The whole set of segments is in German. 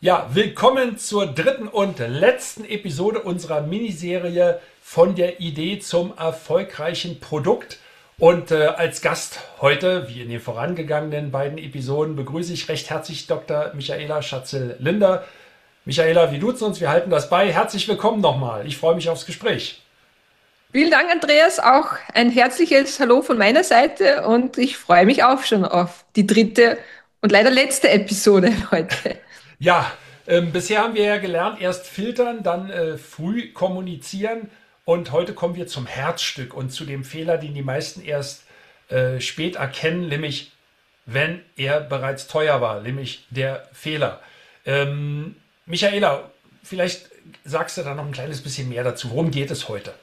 Ja, willkommen zur dritten und letzten Episode unserer Miniserie von der Idee zum erfolgreichen Produkt. Und als Gast heute, wie in den vorangegangenen beiden Episoden, begrüße ich recht herzlich Dr. Michaela Schatzel-Linder. Michaela, wir duzen uns, wir halten das bei. Herzlich willkommen nochmal. Ich freue mich aufs Gespräch. Vielen Dank, Andreas. Auch ein herzliches Hallo von meiner Seite und ich freue mich auch schon auf die dritte und leider letzte Episode heute. Ja, bisher haben wir ja gelernt, erst filtern, dann früh kommunizieren und heute kommen wir zum Herzstück und zu dem Fehler, den die meisten erst spät erkennen, nämlich wenn er bereits teuer war, nämlich der Fehler. Michaela, vielleicht sagst du da noch ein kleines bisschen mehr dazu. Worum geht es heute?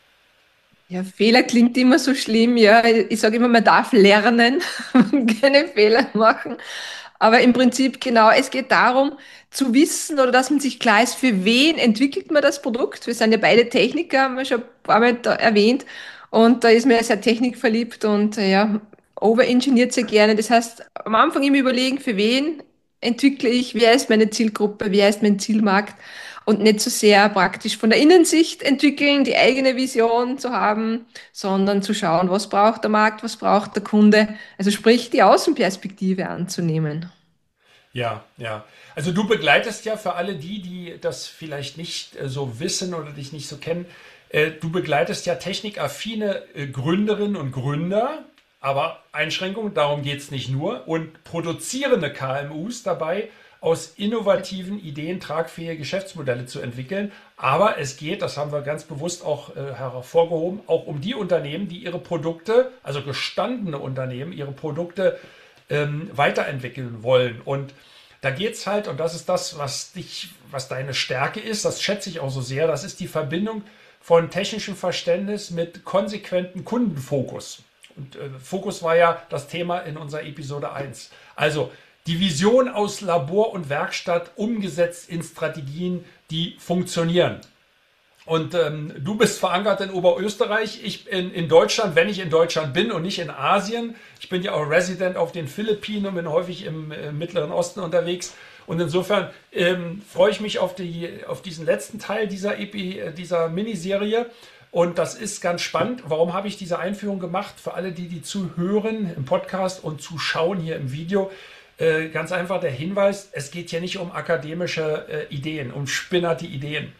Ja, Fehler klingt immer so schlimm. Ja, ich sage immer, man darf lernen und keine Fehler machen. Aber im Prinzip genau, es geht darum, zu wissen oder dass man sich klar ist, für wen entwickelt man das Produkt. Wir sind ja beide Techniker, haben wir schon ein paar Mal da erwähnt. Und da ist mir sehr technikverliebt und ja, overengineert sehr gerne. Das heißt, am Anfang immer überlegen, für wen entwickle ich, wer ist meine Zielgruppe, wer ist mein Zielmarkt und nicht so sehr praktisch von der Innensicht entwickeln, die eigene Vision zu haben, sondern zu schauen, was braucht der Markt, was braucht der Kunde. Also sprich, die Außenperspektive anzunehmen. Ja, ja. Also du begleitest ja für alle die das vielleicht nicht so wissen oder dich nicht so kennen, du begleitest ja technikaffine Gründerinnen und Gründer, aber Einschränkung, darum geht es nicht nur, und produzierende KMUs dabei, aus innovativen Ideen tragfähige Geschäftsmodelle zu entwickeln. Aber es geht, das haben wir ganz bewusst auch hervorgehoben, auch um die Unternehmen, die ihre Produkte, also gestandene Unternehmen, ihre Produkte weiterentwickeln wollen. Und da geht es halt, und das ist das, was deine Stärke ist, das schätze ich auch so sehr, das ist die Verbindung von technischem Verständnis mit konsequentem Kundenfokus. Und Fokus war ja das Thema in unserer Episode eins. Also die Vision aus Labor und Werkstatt umgesetzt in Strategien, die funktionieren. Und du bist verankert in Oberösterreich, ich in Deutschland, wenn ich in Deutschland bin und nicht in Asien. Ich bin ja auch Resident auf den Philippinen und bin häufig im Mittleren Osten unterwegs. Und insofern freue ich mich auf diesen letzten Teil dieser Miniserie. Und das ist ganz spannend. Warum habe ich diese Einführung gemacht? Für alle, die zuhören im Podcast und zuschauen hier im Video. Ganz einfach der Hinweis, es geht hier nicht um akademische Ideen, um spinnerte Ideen.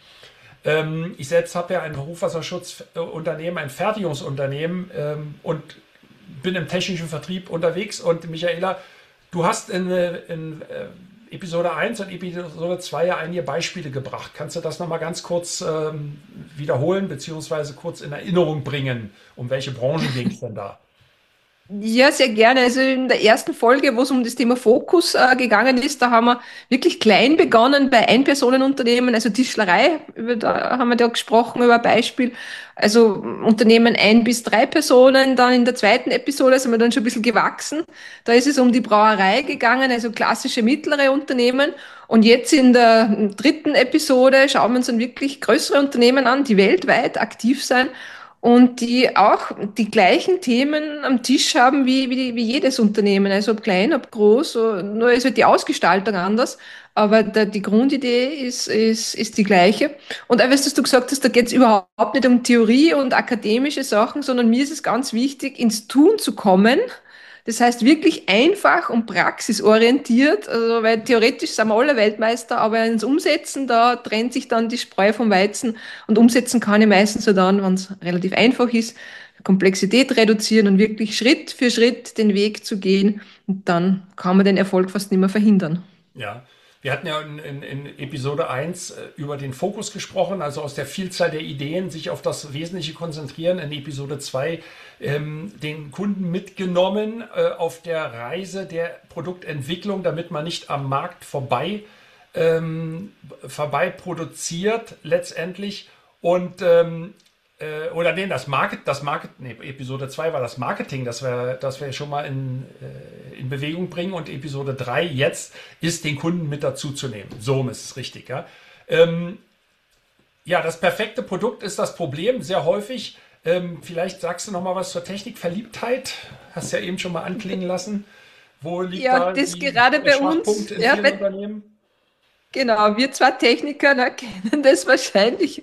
Ich selbst habe ja ein Hochwasserschutzunternehmen, ein Fertigungsunternehmen und bin im technischen Vertrieb unterwegs. Und Michaela, du hast in Episode eins und Episode 2 ja einige Beispiele gebracht. Kannst du das nochmal ganz kurz wiederholen, beziehungsweise kurz in Erinnerung bringen? Um welche Branchen ging es denn da? Ja, sehr gerne. Also in der ersten Folge, wo es um das Thema Fokus gegangen ist, da haben wir wirklich klein begonnen bei Einpersonenunternehmen, also Tischlerei, da haben wir da gesprochen über ein Beispiel. Also Unternehmen 1 bis 3 Personen. Dann in der zweiten Episode sind wir dann schon ein bisschen gewachsen. Da ist es um die Brauerei gegangen, also klassische mittlere Unternehmen. Und jetzt in der dritten Episode schauen wir uns dann wirklich größere Unternehmen an, die weltweit aktiv sein und die auch die gleichen Themen am Tisch haben wie jedes Unternehmen, also ob klein, ob groß, so, nur ist halt die Ausgestaltung anders, aber die Grundidee ist die gleiche. Und auch, was du gesagt hast, da geht es überhaupt nicht um Theorie und akademische Sachen, sondern mir ist es ganz wichtig, ins Tun zu kommen. Das heißt wirklich einfach und praxisorientiert, also, weil theoretisch sind wir alle Weltmeister, aber ins Umsetzen, da trennt sich dann die Spreu vom Weizen und umsetzen kann ich meistens so dann, wenn es relativ einfach ist, Komplexität reduzieren und wirklich Schritt für Schritt den Weg zu gehen und dann kann man den Erfolg fast nicht mehr verhindern. Ja, wir hatten ja in Episode eins über den Fokus gesprochen, also aus der Vielzahl der Ideen sich auf das Wesentliche konzentrieren. In Episode 2 den Kunden mitgenommen auf der Reise der Produktentwicklung, damit man nicht am Markt vorbei produziert letztendlich. Und oder nee, nee, Episode 2 war das Marketing, das wir schon mal in Bewegung bringen, und Episode 3 jetzt ist, den Kunden mit dazu zu nehmen. So ist es richtig, ja. Ja, das perfekte Produkt ist das Problem, sehr häufig. Vielleicht sagst du noch mal was zur Technikverliebtheit. Hast ja eben schon mal anklingen lassen. Wo liegt Ja, da das gerade der bei Schwachpunkt uns, in ja, vielen Unternehmen? Genau, wir zwei Techniker, ne, kennen das wahrscheinlich.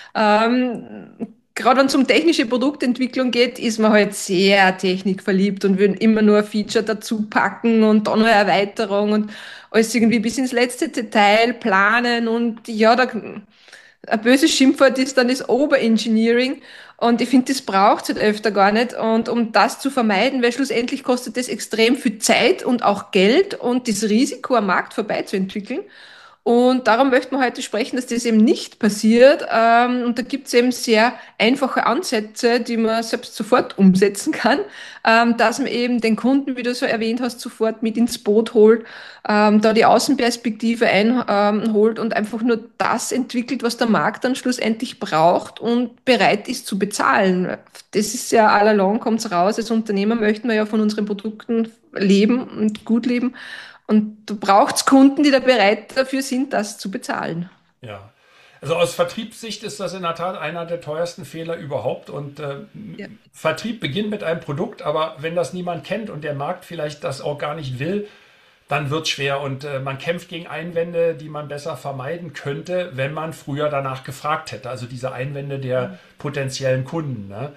Gerade wenn es um technische Produktentwicklung geht, ist man halt sehr technikverliebt und will immer nur ein Feature dazu packen und dann eine Erweiterung und alles irgendwie bis ins letzte Detail planen und ja, da ein böses Schimpfwort ist dann das Overengineering. Und ich finde, das braucht es halt öfter gar nicht. Und um das zu vermeiden, weil schlussendlich kostet das extrem viel Zeit und auch Geld und das Risiko, am Markt vorbeizuentwickeln. Und darum möchten wir heute sprechen, dass das eben nicht passiert. Und da gibt es eben sehr einfache Ansätze, die man selbst sofort umsetzen kann, dass man eben den Kunden, wie du so erwähnt hast, sofort mit ins Boot holt, da die Außenperspektive einholt und einfach nur das entwickelt, was der Markt dann schlussendlich braucht und bereit ist zu bezahlen. Das ist ja all along kommt's raus. Als Unternehmer möchten wir ja von unseren Produkten leben und gut leben. Und du brauchst Kunden, die da bereit dafür sind, das zu bezahlen. Ja. Also aus Vertriebssicht ist das in der Tat einer der teuersten Fehler überhaupt. Und Ja. Vertrieb beginnt mit einem Produkt, aber wenn das niemand kennt und der Markt vielleicht das auch gar nicht will, dann wird es schwer und man kämpft gegen Einwände, die man besser vermeiden könnte, wenn man früher danach gefragt hätte. Also diese Einwände der potenziellen Kunden. Ne?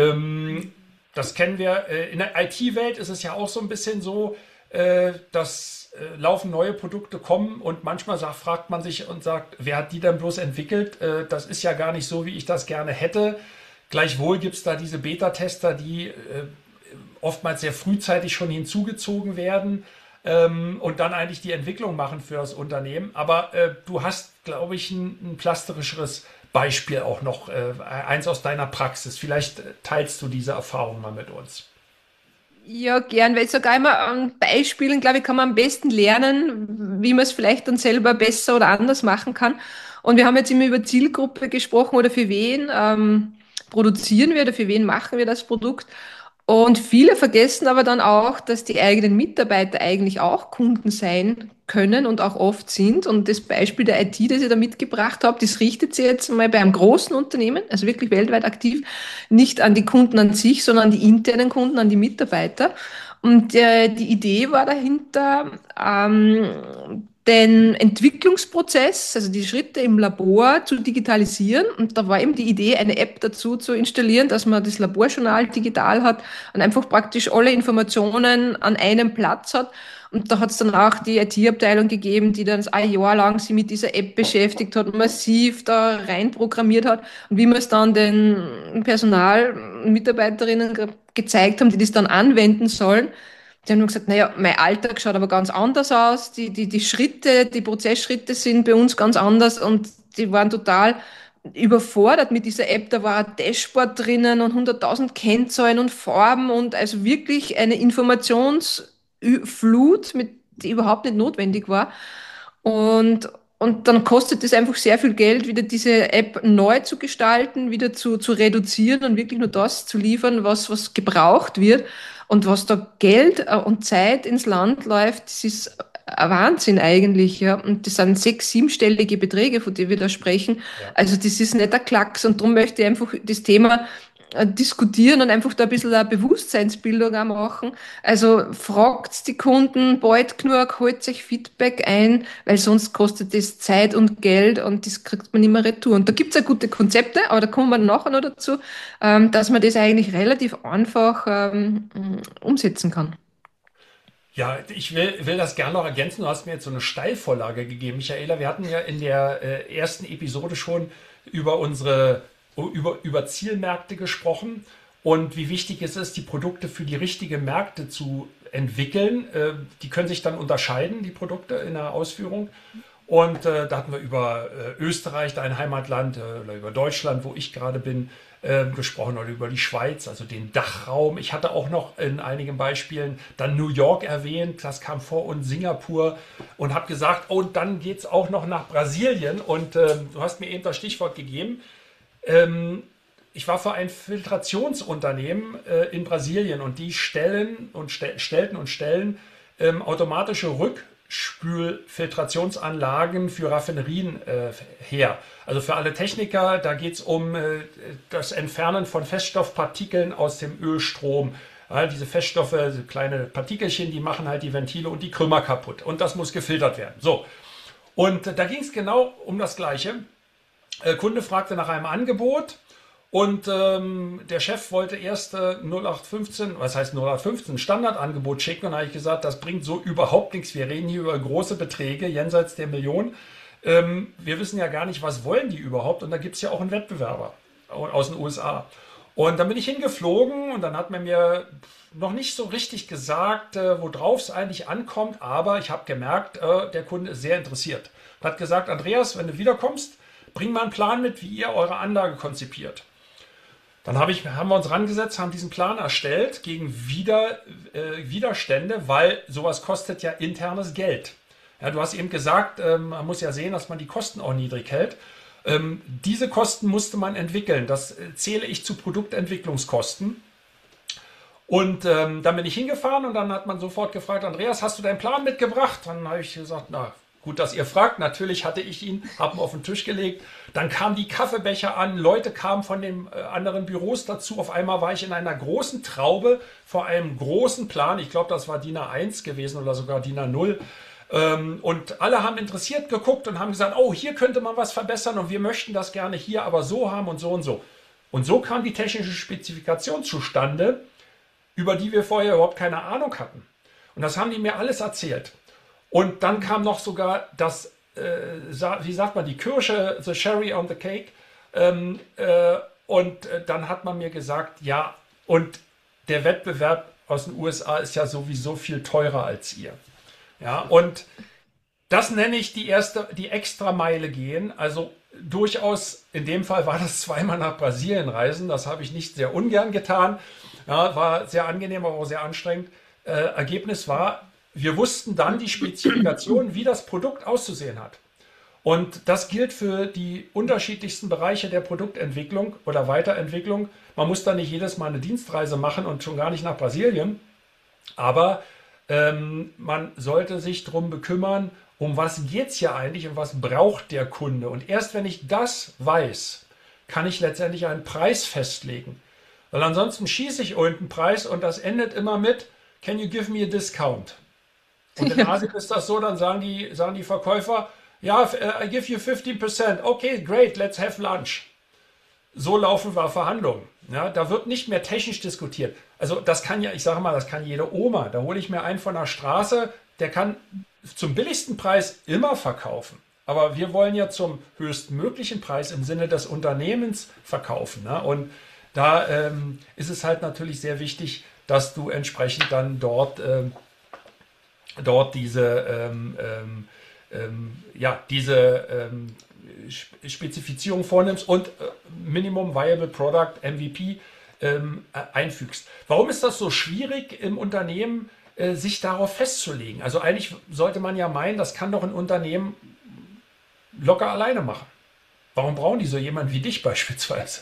Das kennen wir. In der IT-Welt ist es ja auch so ein bisschen so, dass laufen neue Produkte kommen und manchmal fragt man sich und sagt, wer hat die denn bloß entwickelt? Das ist ja gar nicht so, wie ich das gerne hätte. Gleichwohl gibt es da diese Beta-Tester, die oftmals sehr frühzeitig schon hinzugezogen werden und dann eigentlich die Entwicklung machen für das Unternehmen. Aber du hast, glaube ich, ein plasterischeres Beispiel auch noch, eins aus deiner Praxis. Vielleicht teilst du diese Erfahrung mal mit uns. Ja, gern, weil sogar immer an Beispielen, glaube ich, kann man am besten lernen, wie man es vielleicht dann selber besser oder anders machen kann. Und wir haben jetzt immer über Zielgruppe gesprochen oder für wen produzieren wir oder für wen machen wir das Produkt. Und viele vergessen aber dann auch, dass die eigenen Mitarbeiter eigentlich auch Kunden sein können und auch oft sind. Und das Beispiel der IT, das ich da mitgebracht habe, das richtet sich jetzt mal bei einem großen Unternehmen, also wirklich weltweit aktiv, nicht an die Kunden an sich, sondern an die internen Kunden, an die Mitarbeiter. Und die Idee war dahinter, den Entwicklungsprozess, also die Schritte im Labor zu digitalisieren. Und da war eben die Idee, eine App dazu zu installieren, dass man das Laborjournal digital hat und einfach praktisch alle Informationen an einem Platz hat. Und da hat es dann auch die IT-Abteilung gegeben, die dann ein Jahr lang sich mit dieser App beschäftigt hat, massiv da rein programmiert hat. Und wie wir es dann den Personal, Mitarbeiterinnen gezeigt haben, die das dann anwenden sollen, die haben nur gesagt, naja, mein Alltag schaut aber ganz anders aus. Die Schritte, die Prozessschritte sind bei uns ganz anders und die waren total überfordert mit dieser App. Da war ein Dashboard drinnen und 100.000 Kennzahlen und Farben und also wirklich eine Informationsflut, die überhaupt nicht notwendig war. Und dann kostet es einfach sehr viel Geld, wieder diese App neu zu gestalten, wieder zu reduzieren und wirklich nur das zu liefern, was gebraucht wird. Und was da Geld und Zeit ins Land läuft, das ist ein Wahnsinn eigentlich, ja. Und das sind siebenstellige Beträge, von denen wir da sprechen. Ja. Also das ist nicht ein Klacks. Und darum möchte ich einfach das Thema diskutieren und einfach da ein bisschen eine Bewusstseinsbildung auch machen. Also fragt die Kunden bald genug, holt sich Feedback ein, weil sonst kostet das Zeit und Geld und das kriegt man nicht mehr retour. Und da gibt's ja gute Konzepte, aber da kommen wir nachher noch dazu, dass man das eigentlich relativ einfach umsetzen kann. Ja, ich will das gerne noch ergänzen. Du hast mir jetzt so eine Steilvorlage gegeben, Michaela. Wir hatten ja in der ersten Episode schon über über Zielmärkte gesprochen und wie wichtig es ist, die Produkte für die richtigen Märkte zu entwickeln. Die können sich dann unterscheiden, die Produkte in der Ausführung. Und da hatten wir über Österreich, dein Heimatland, oder über Deutschland, wo ich gerade bin, gesprochen oder über die Schweiz, also den Dachraum. Ich hatte auch noch in einigen Beispielen dann New York erwähnt, das kam vor, und Singapur, und habe gesagt, oh, und dann geht es auch noch nach Brasilien. Und du hast mir eben das Stichwort gegeben. Ich war für ein Filtrationsunternehmen in Brasilien und die stellten und stellen automatische Rückspülfiltrationsanlagen für Raffinerien her. Also für alle Techniker, da geht es um das Entfernen von Feststoffpartikeln aus dem Ölstrom. Ja, diese Feststoffe, so kleine Partikelchen, die machen halt die Ventile und die Krümmer kaputt. Und das muss gefiltert werden. So. Und da ging es genau um das Gleiche. Kunde fragte nach einem Angebot und der Chef wollte erst 0815, was heißt 0815, Standardangebot schicken. Und da habe ich gesagt, das bringt so überhaupt nichts. Wir reden hier über große Beträge jenseits der Million. Wir wissen ja gar nicht, was wollen die überhaupt. Und da gibt es ja auch einen Wettbewerber aus den USA. Und dann bin ich hingeflogen und dann hat man mir noch nicht so richtig gesagt, worauf es eigentlich ankommt. Aber ich habe gemerkt, der Kunde ist sehr interessiert. Und hat gesagt, Andreas, wenn du wiederkommst, bring mal einen Plan mit, wie ihr eure Anlage konzipiert. Dann haben wir uns rangesetzt, haben diesen Plan erstellt gegen Widerstände, weil sowas kostet ja internes Geld. Ja, du hast eben gesagt, man muss ja sehen, dass man die Kosten auch niedrig hält. Diese Kosten musste man entwickeln. Das zähle ich zu Produktentwicklungskosten. Und dann bin ich hingefahren und dann hat man sofort gefragt, Andreas, hast du deinen Plan mitgebracht? Dann habe ich gesagt, na gut, dass ihr fragt. Natürlich hatte ich ihn, habe ihn auf den Tisch gelegt. Dann kamen die Kaffeebecher an, Leute kamen von den anderen Büros dazu. Auf einmal war ich in einer großen Traube vor einem großen Plan. Ich glaube, das war DIN A1 gewesen oder sogar DIN A0. Und alle haben interessiert geguckt und haben gesagt, oh, hier könnte man was verbessern und wir möchten das gerne hier aber so haben und so und so. Und so kam die technische Spezifikation zustande, über die wir vorher überhaupt keine Ahnung hatten. Und das haben die mir alles erzählt. Und dann kam noch sogar das, wie sagt man, die Kirsche, the cherry on the cake. Und dann hat man mir gesagt, ja, und der Wettbewerb aus den USA ist ja sowieso viel teurer als ihr. Ja, und das nenne ich die Extrameile gehen. Also durchaus, in dem Fall war das zweimal nach Brasilien reisen. Das habe ich nicht sehr ungern getan. Ja, war sehr angenehm, aber auch sehr anstrengend. Ergebnis war, wir wussten dann die Spezifikation, wie das Produkt auszusehen hat. Und das gilt für die unterschiedlichsten Bereiche der Produktentwicklung oder Weiterentwicklung. Man muss da nicht jedes Mal eine Dienstreise machen und schon gar nicht nach Brasilien. Aber man sollte sich darum bekümmern, um was geht es hier eigentlich und was braucht der Kunde. Und erst wenn ich das weiß, kann ich letztendlich einen Preis festlegen. Weil ansonsten schieße ich irgendeinen Preis und das endet immer mit, can you give me a discount? Und in Asien ist das so, dann sagen die Verkäufer, ja, I give you 15%. Okay, great, let's have lunch. So laufen wir Verhandlungen. Ja, da wird nicht mehr technisch diskutiert. Also das kann ja, ich sage mal, das kann jede Oma. Da hole ich mir einen von der Straße, der kann zum billigsten Preis immer verkaufen. Aber wir wollen ja zum höchstmöglichen Preis im Sinne des Unternehmens verkaufen. Ne? Und da ist es halt natürlich sehr wichtig, dass du entsprechend dann dort diese Spezifizierung vornimmst und Minimum Viable Product, MVP, einfügst. Warum ist das so schwierig im Unternehmen, sich darauf festzulegen? Also eigentlich sollte man ja meinen, das kann doch ein Unternehmen locker alleine machen. Warum brauchen die so jemanden wie dich beispielsweise?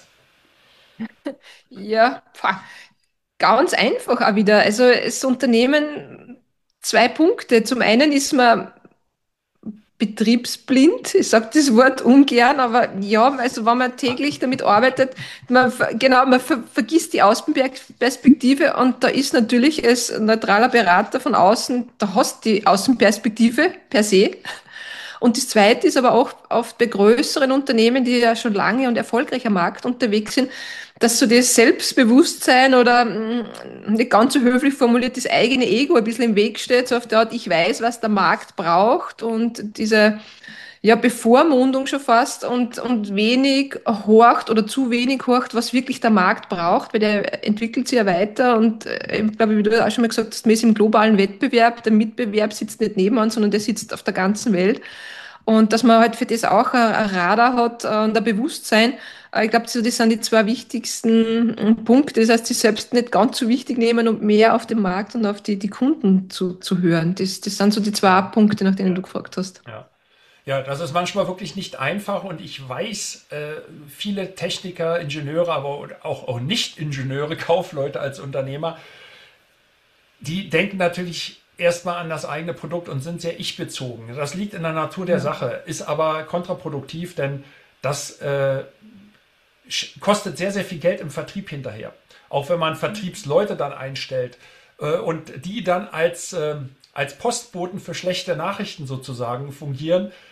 Ja, ganz einfach auch wieder. Also das Unternehmen, zwei Punkte. Zum einen ist man betriebsblind. Ich sage das Wort ungern, aber ja, also wenn man täglich damit arbeitet, man vergisst die Außenperspektive und da ist natürlich als neutraler Berater von außen, da hast du die Außenperspektive per se. Und das Zweite ist aber auch oft bei größeren Unternehmen, die ja schon lange und erfolgreich am Markt unterwegs sind, dass so das Selbstbewusstsein oder nicht ganz so höflich formuliert, das eigene Ego ein bisschen im Weg steht, so auf der Art, ich weiß, was der Markt braucht und diese ja, Bevormundung schon fast und wenig horcht oder zu wenig horcht, was wirklich der Markt braucht, weil der entwickelt sich ja weiter und ich glaube, wie du auch schon mal gesagt hast, man ist im globalen Wettbewerb, der Mitbewerb sitzt nicht nebenan, sondern der sitzt auf der ganzen Welt. Und dass man halt für das auch ein Radar hat und ein Bewusstsein. Ich glaube, so, das sind die zwei wichtigsten Punkte. Das heißt, sich selbst nicht ganz so wichtig nehmen und mehr auf den Markt und auf die Kunden zu hören. Das sind so die zwei Punkte, nach denen du gefragt hast. Ja. Ja, das ist manchmal wirklich nicht einfach und ich weiß, viele Techniker, Ingenieure, aber auch Nicht-Ingenieure, Kaufleute als Unternehmer, die denken natürlich erstmal an das eigene Produkt und sind sehr ich-bezogen. Das liegt in der Natur der Sache, ist aber kontraproduktiv, denn das kostet sehr, sehr viel Geld im Vertrieb hinterher. Auch wenn man Vertriebsleute dann einstellt und die dann als Postboten für schlechte Nachrichten sozusagen fungieren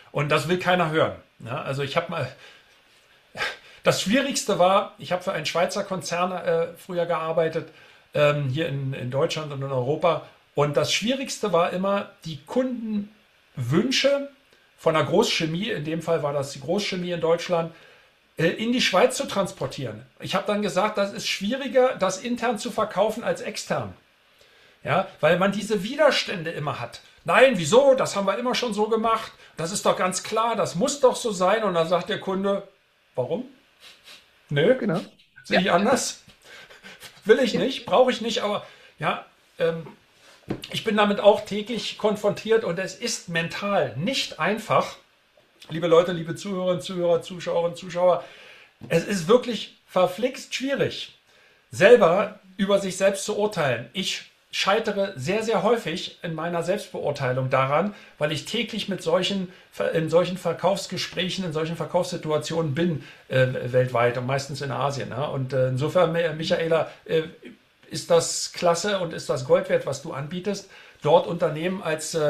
Und das will keiner hören. Ja, also ich habe mal, das Schwierigste war, ich habe für einen Schweizer Konzern früher gearbeitet, hier in Deutschland und in Europa. Und das Schwierigste war immer, die Kundenwünsche von der Großchemie, in dem Fall war das die Großchemie in Deutschland, in die Schweiz zu transportieren. Ich habe dann gesagt, das ist schwieriger, das intern zu verkaufen als extern. Ja, weil man diese Widerstände immer hat. Nein, wieso? Das haben wir immer schon so gemacht. Das ist doch ganz klar, das muss doch so sein. Und dann sagt der Kunde, warum? Nö, Genau. sehe Ja. ich anders. Will ich Ja. nicht, brauche ich nicht, aber ja, ich bin damit auch täglich konfrontiert und es ist mental nicht einfach, liebe Leute, liebe Zuhörerinnen, Zuhörer, Zuschauerinnen, Zuschauer, es ist wirklich verflixt schwierig, selber über sich selbst zu urteilen. Ich scheitere sehr, sehr häufig in meiner Selbstbeurteilung daran, weil ich täglich in solchen Verkaufsgesprächen, in solchen Verkaufssituationen bin, weltweit und meistens in Asien. Ja? Und insofern, Michaela, ist das klasse und ist das Gold wert, was du anbietest, dort Unternehmen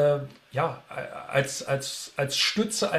als Stütze,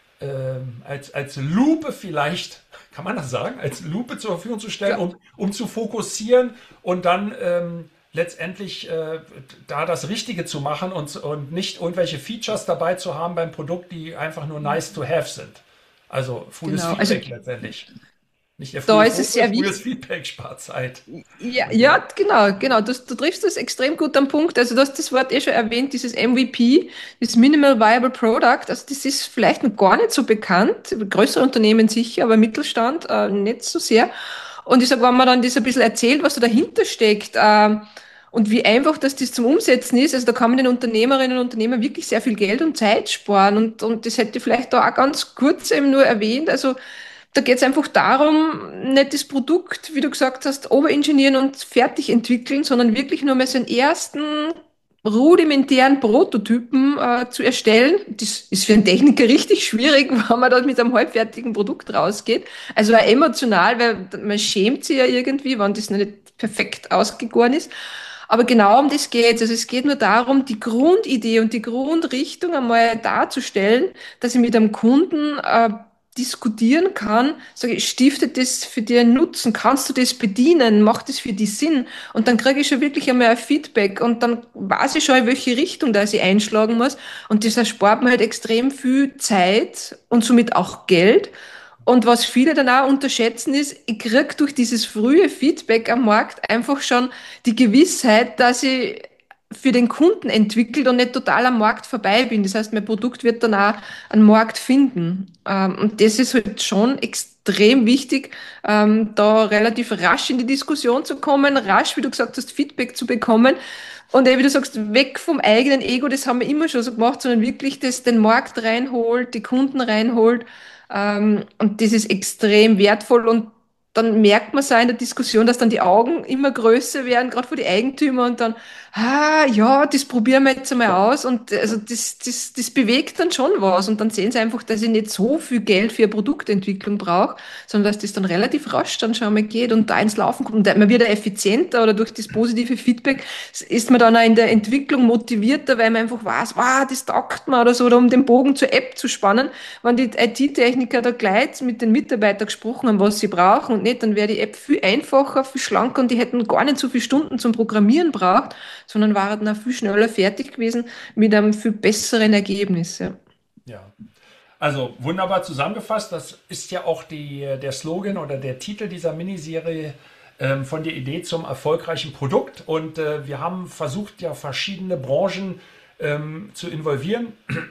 als Lupe vielleicht, kann man das sagen, als Lupe zur Verfügung zu stellen, Ja. um zu fokussieren und dann letztendlich da das Richtige zu machen und nicht irgendwelche Features dabei zu haben beim Produkt, die einfach nur nice to have sind. Also frühes Genau. Also Feedback letztendlich. Nicht der da frühe ist es Fokus, sehr frühes wichtig. Feedback spart Zeit. Ja, ja, genau, genau. Du triffst das extrem gut am Punkt. Also du hast das Wort eh schon erwähnt, dieses MVP, das Minimal Viable Product. Also das ist vielleicht noch gar nicht so bekannt. Größere Unternehmen sicher, aber Mittelstand nicht so sehr. Und ich sag, wenn man dann das ein bisschen erzählt, was da dahinter steckt, und wie einfach das zum Umsetzen ist, also da kann man den Unternehmerinnen und Unternehmern wirklich sehr viel Geld und Zeit sparen. Und das hätte ich vielleicht da auch ganz kurz eben nur erwähnt. Also da geht es einfach darum, nicht das Produkt, wie du gesagt hast, overengineeren und fertig entwickeln, sondern wirklich nur mal so einen ersten rudimentären Prototypen zu erstellen. Das ist für einen Techniker richtig schwierig, wenn man da mit einem halbfertigen Produkt rausgeht. Also auch emotional, weil man schämt sich ja irgendwie, wenn das noch nicht perfekt ausgegoren ist. Aber genau um das geht's. Also es geht nur darum, die Grundidee und die Grundrichtung einmal darzustellen, dass ich mit einem Kunden diskutieren kann, sage ich, stiftet das für dich einen Nutzen? Kannst du das bedienen? Macht das für dich Sinn? Und dann kriege ich schon wirklich einmal ein Feedback und dann weiß ich schon, in welche Richtung da ich einschlagen muss. Und das erspart mir halt extrem viel Zeit und somit auch Geld. Und was viele dann auch unterschätzen ist, ich kriege durch dieses frühe Feedback am Markt einfach schon die Gewissheit, dass ich für den Kunden entwickelt und nicht total am Markt vorbei bin. Das heißt, mein Produkt wird dann auch einen Markt finden. Und das ist halt schon extrem wichtig, da relativ rasch in die Diskussion zu kommen, rasch, wie du gesagt hast, Feedback zu bekommen. Und wie du sagst, weg vom eigenen Ego, das haben wir immer schon so gemacht, sondern wirklich das den Markt reinholt, die Kunden reinholt. Und das ist extrem wertvoll und dann merkt man so in der Diskussion, dass dann die Augen immer größer werden, gerade für die Eigentümer und dann, ja, das probieren wir jetzt einmal aus und also das bewegt dann schon was und dann sehen sie einfach, dass ich nicht so viel Geld für eine Produktentwicklung brauche, sondern dass das dann relativ rasch dann schon mal geht und da ins Laufen kommt und man wird ja effizienter oder durch das positive Feedback ist man dann auch in der Entwicklung motivierter, weil man einfach weiß, wow, das taugt mir oder so, oder um den Bogen zur App zu spannen, wenn die IT-Techniker da gleich mit den Mitarbeitern gesprochen haben, was sie brauchen und nicht, dann wäre die App viel einfacher, viel schlanker und die hätten gar nicht so viele Stunden zum Programmieren braucht, sondern waren dann auch viel schneller fertig gewesen mit einem viel besseren Ergebnis. Ja. Ja. Also wunderbar zusammengefasst. Das ist ja auch der Slogan oder der Titel dieser Miniserie, von der Idee zum erfolgreichen Produkt. Und wir haben versucht, ja verschiedene Branchen zu involvieren.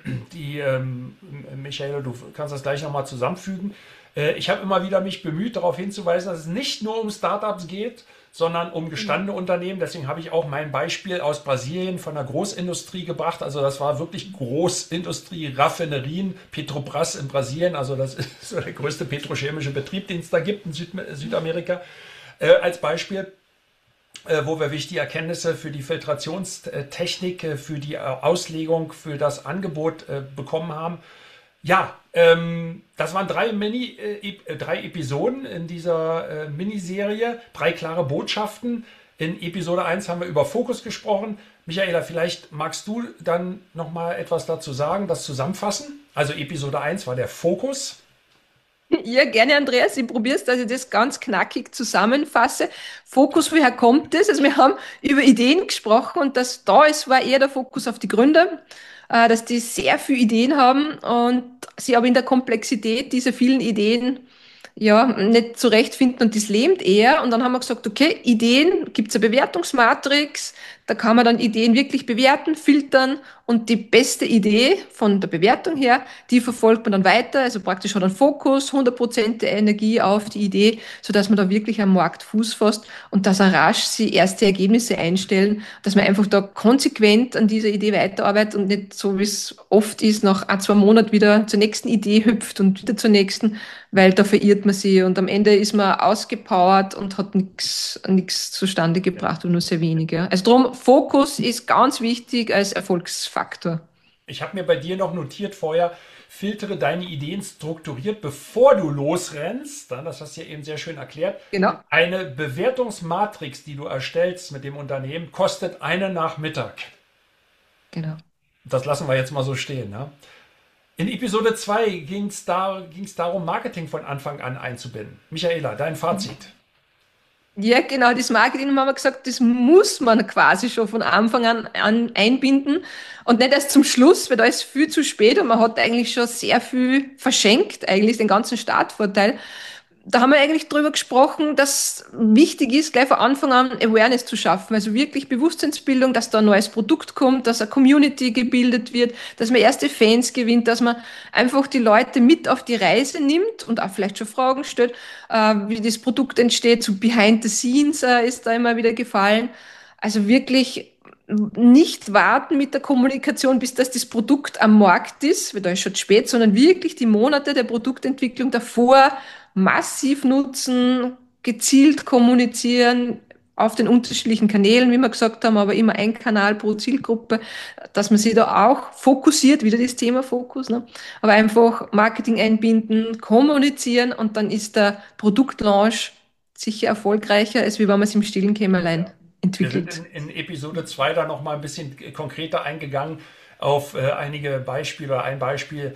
Michaela, du kannst das gleich nochmal zusammenfügen. Ich habe immer wieder mich bemüht, darauf hinzuweisen, dass es nicht nur um Startups geht, sondern um gestandene Unternehmen. Deswegen habe ich auch mein Beispiel aus Brasilien von der Großindustrie gebracht. Also das war wirklich Großindustrie, Raffinerien, Petrobras in Brasilien. Also das ist so der größte petrochemische Betrieb, den es da gibt in Südamerika. Als Beispiel, wo wir wichtige Erkenntnisse für die Filtrationstechnik, für die Auslegung, für das Angebot bekommen haben. Ja, das waren drei Episoden in dieser Miniserie, drei klare Botschaften. In Episode 1 haben wir über Fokus gesprochen. Michaela, vielleicht magst du dann noch mal etwas dazu sagen, das zusammenfassen. Also Episode 1 war der Fokus. Ja, gerne, Andreas. Ich probiere es, dass ich das ganz knackig zusammenfasse. Fokus, woher kommt das? Also wir haben über Ideen gesprochen und das da ist, war eher der Fokus auf die Gründer, dass die sehr viele Ideen haben und sie aber in der Komplexität dieser vielen Ideen ja nicht zurechtfinden und das lähmt eher. Und dann haben wir gesagt, okay, Ideen, gibt's eine Bewertungsmatrix, da kann man dann Ideen wirklich bewerten, filtern und die beste Idee von der Bewertung her, die verfolgt man dann weiter, also praktisch hat einen Fokus, 100% der Energie auf die Idee, sodass man da wirklich am Markt Fuß fasst und dass er rasch sie erste Ergebnisse einstellen, dass man einfach da konsequent an dieser Idee weiterarbeitet und nicht so, wie es oft ist, nach ein, zwei Monaten wieder zur nächsten Idee hüpft und wieder zur nächsten, weil da verirrt man sie und am Ende ist man ausgepowert und hat nichts zustande gebracht und nur sehr wenige. Also darum, Fokus ist ganz wichtig als Erfolgsfaktor. Ich habe mir bei dir noch notiert vorher, filtere deine Ideen strukturiert, bevor du losrennst. Das hast du ja eben sehr schön erklärt. Genau. Eine Bewertungsmatrix, die du erstellst mit dem Unternehmen, kostet einen Nachmittag. Genau. Das lassen wir jetzt mal so stehen. Ne? In Episode 2 ging's darum, Marketing von Anfang an einzubinden. Michaela, dein Fazit. Ja, genau, das Marketing haben wir gesagt, das muss man quasi schon von Anfang an einbinden und nicht erst zum Schluss, weil da ist viel zu spät und man hat eigentlich schon sehr viel verschenkt, eigentlich den ganzen Startvorteil. Da haben wir eigentlich drüber gesprochen, dass wichtig ist, gleich von Anfang an Awareness zu schaffen, also wirklich Bewusstseinsbildung, dass da ein neues Produkt kommt, dass eine Community gebildet wird, dass man erste Fans gewinnt, dass man einfach die Leute mit auf die Reise nimmt und auch vielleicht schon Fragen stellt, wie das Produkt entsteht, so behind the scenes ist da immer wieder gefallen. Also wirklich nicht warten mit der Kommunikation, bis das Produkt am Markt ist, weil da ist schon spät, sondern wirklich die Monate der Produktentwicklung davor massiv nutzen, gezielt kommunizieren auf den unterschiedlichen Kanälen, wie wir gesagt haben, aber immer ein Kanal pro Zielgruppe, dass man sich da auch fokussiert, wieder das Thema Fokus, ne? Aber einfach Marketing einbinden, kommunizieren und dann ist der Produktlaunch sicher erfolgreicher, als wie wenn man es im stillen Kämmerlein Wir sind entwickelt. in Episode 2 da noch mal ein bisschen konkreter eingegangen auf einige Beispiele oder ein Beispiel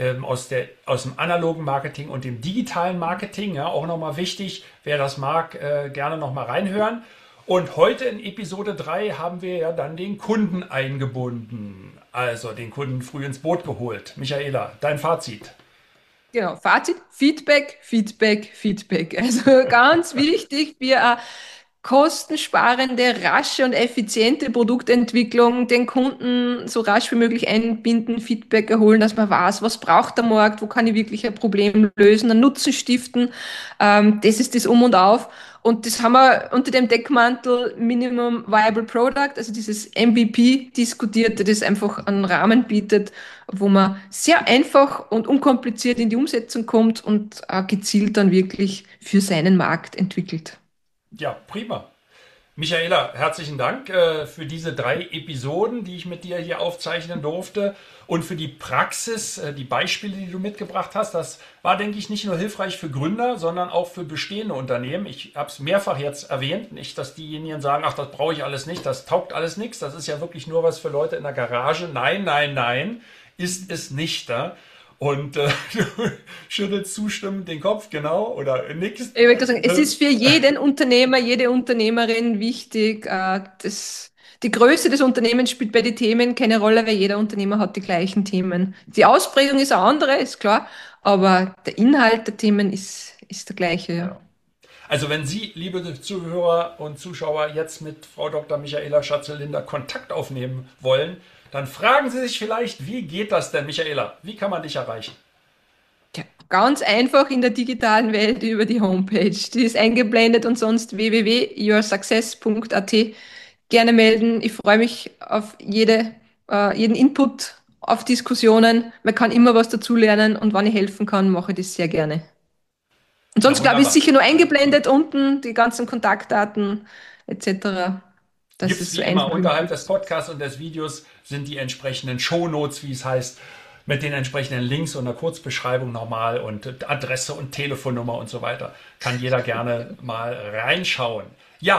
aus dem analogen Marketing und dem digitalen Marketing. Ja, auch noch mal wichtig, wer das mag, gerne noch mal reinhören. Und heute in Episode 3 haben wir ja dann den Kunden eingebunden. Also den Kunden früh ins Boot geholt. Michaela, dein Fazit. Genau, Fazit, Feedback, Feedback, Feedback. Also ganz wichtig, wir kostensparende, rasche und effiziente Produktentwicklung, den Kunden so rasch wie möglich einbinden, Feedback erholen, dass man weiß, was braucht der Markt, wo kann ich wirklich ein Problem lösen, einen Nutzen stiften. Das ist das Um und Auf. Und das haben wir unter dem Deckmantel Minimum Viable Product, also dieses MVP diskutiert, das einfach einen Rahmen bietet, wo man sehr einfach und unkompliziert in die Umsetzung kommt und gezielt dann wirklich für seinen Markt entwickelt. Ja, prima. Michaela, herzlichen Dank für diese 3 Episoden, die ich mit dir hier aufzeichnen durfte und für die Praxis, die Beispiele, die du mitgebracht hast. Das war, denke ich, nicht nur hilfreich für Gründer, sondern auch für bestehende Unternehmen. Ich habe es mehrfach jetzt erwähnt, nicht, dass diejenigen sagen, ach, das brauche ich alles nicht, das taugt alles nichts, das ist ja wirklich nur was für Leute in der Garage. Nein, nein, nein, ist es nicht. Da. Und du schüttelst zustimmend den Kopf, genau, oder nix. Ich würde sagen, es ist für jeden Unternehmer, jede Unternehmerin wichtig. Die Größe des Unternehmens spielt bei den Themen keine Rolle, weil jeder Unternehmer hat die gleichen Themen. Die Ausprägung ist eine andere, ist klar, aber der Inhalt der Themen ist der gleiche. Ja. Ja. Also wenn Sie, liebe Zuhörer und Zuschauer, jetzt mit Frau Dr. Michaela Schatzel-Linder Kontakt aufnehmen wollen, dann fragen Sie sich vielleicht, wie geht das denn, Michaela? Wie kann man dich erreichen? Ja, ganz einfach in der digitalen Welt über die Homepage. Die ist eingeblendet und sonst www.yoursuccess.at. Gerne melden. Ich freue mich auf jeden Input, auf Diskussionen. Man kann immer was dazulernen und wenn ich helfen kann, mache ich das sehr gerne. Und Ja, sonst glaube ich, ist wunderbar. sicher nur eingeblendet unten die ganzen Kontaktdaten etc. Das Gibt es ist wie so immer einfach wie unterhalb möglich. des Podcasts und des Videos sind die entsprechenden Shownotes, wie es heißt, mit den entsprechenden Links und einer Kurzbeschreibung nochmal und Adresse und Telefonnummer und so weiter. Kann jeder gerne mal reinschauen. Ja,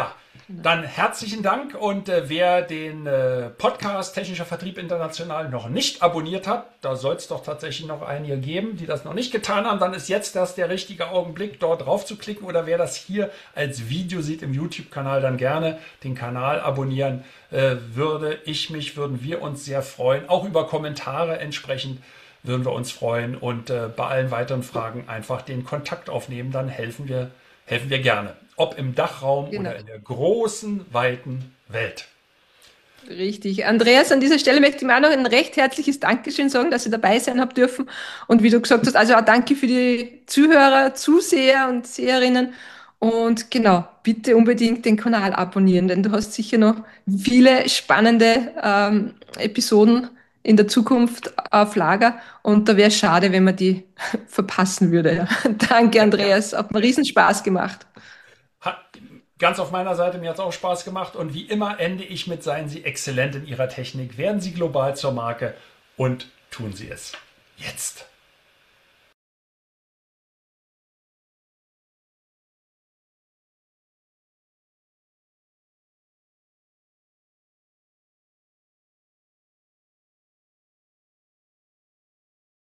Dann herzlichen Dank und wer den Podcast Technischer Vertrieb International noch nicht abonniert hat, da soll es doch tatsächlich noch einige geben, die das noch nicht getan haben, dann ist jetzt das der richtige Augenblick, dort drauf zu klicken, oder wer das hier als Video sieht im YouTube-Kanal, dann gerne den Kanal abonnieren. Würden wir uns sehr freuen, auch über Kommentare entsprechend würden wir uns freuen, und bei allen weiteren Fragen einfach den Kontakt aufnehmen, dann helfen wir gerne. Ob im Dachraum oder in der großen, weiten Welt. Richtig. Andreas, an dieser Stelle möchte ich mir auch noch ein recht herzliches Dankeschön sagen, dass ich dabei sein habe dürfen. Und wie du gesagt hast, also auch danke für die Zuhörer, Zuseher und Seherinnen. Und genau, bitte unbedingt den Kanal abonnieren, denn du hast sicher noch viele spannende Episoden in der Zukunft auf Lager. Und da wäre es schade, wenn man die verpassen würde. Ja. Danke, Andreas. Hat mir riesen Spaß gemacht. Hat ganz auf meiner Seite, mir hat es auch Spaß gemacht, und wie immer ende ich mit: Seien Sie exzellent in Ihrer Technik, werden Sie global zur Marke und tun Sie es jetzt.